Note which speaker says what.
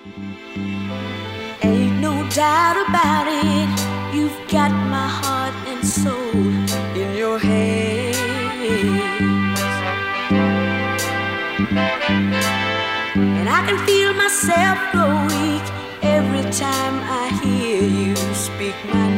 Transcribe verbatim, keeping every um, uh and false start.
Speaker 1: Ain't no doubt about it, you've got my heart and soul in your hands. And I can feel myself grow weak every time I hear you speak my name.